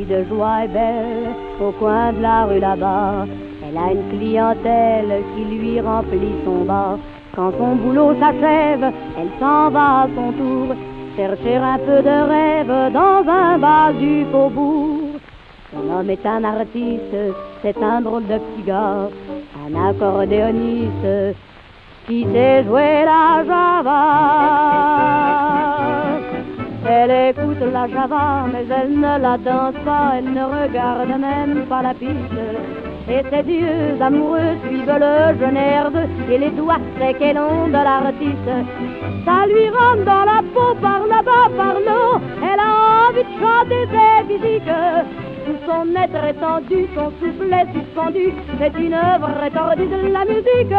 fille de joie est belle, au coin de la rue là-bas. Elle a une clientèle qui lui remplit son bar. Quand son boulot s'achève, elle s'en va à son tour chercher un peu de rêve dans un bar du faubourg. Son homme est un artiste, c'est un drôle de petit gars, un accordéoniste qui sait jouer la java. Elle écoute la java, mais elle ne la danse pas, elle ne regarde même pas la piste. Et ses yeux amoureux suivent le jeune air et les doigts secs et longs de l'artiste. Ça lui rentre dans la peau par là-bas, par là. Elle a envie de chanter ses physiques. Tout son être étendu, son souffle est suspendu. C'est une œuvre étendue de la musique.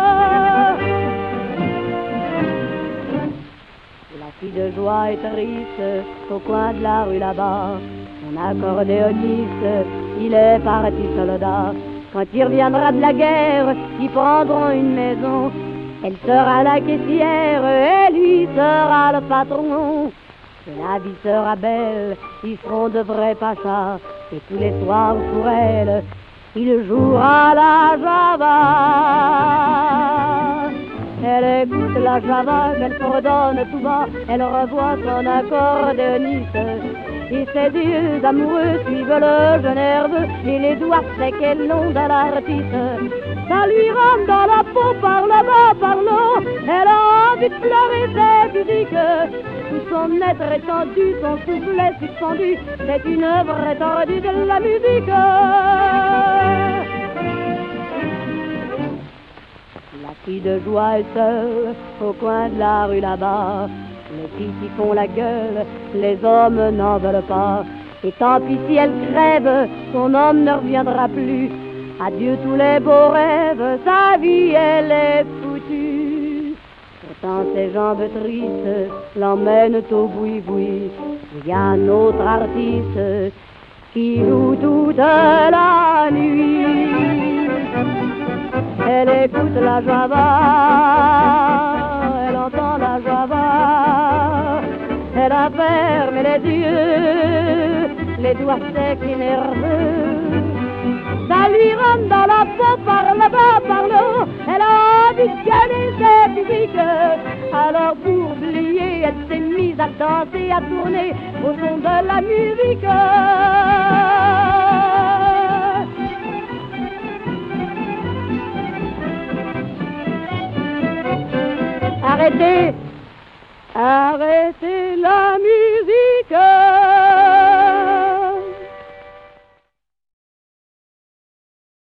La fille de joie est triste au coin de la rue là-bas. Son accordéoniste, il est parti soldat. Quand il reviendra de la guerre, ils prendront une maison. Elle sera la caissière et lui sera le patron. Que la vie sera belle, ils seront de vrais pachas. Et tous les soirs pour elle, il jouera la java. Elle écoute la java, qu'elle fredonne tout bas. Elle revoit son accordéoniste. Et ses yeux amoureux suivent le jeune nerveux et les doigts secs et longs de l'artiste. Ça lui rentre dans la peau par là-bas, par là. Elle a envie de pleurer ses physiques. Tout son être étendu, son souffle est suspendu. C'est une œuvre étendue de la musique. La fille de joie est seule au coin de la rue là-bas. Les filles qui font la gueule, les hommes n'en veulent pas. Et tant pis si elle crève, son homme ne reviendra plus. Adieu tous les beaux rêves, sa vie elle est foutue. Pourtant ses jambes tristes l'emmènent au boui-boui. Il y a un autre artiste qui joue toute la nuit. Elle écoute la java, elle entend la java. Elle a fermé les yeux, les doigts secs et nerveux. Ça lui rentre dans la peau par là-bas, par là. Elle a envie de gagner ses physiques. Alors pour oublier, elle s'est mise à danser, à tourner au son de la musique. Arrêtez, arrêtez la musique.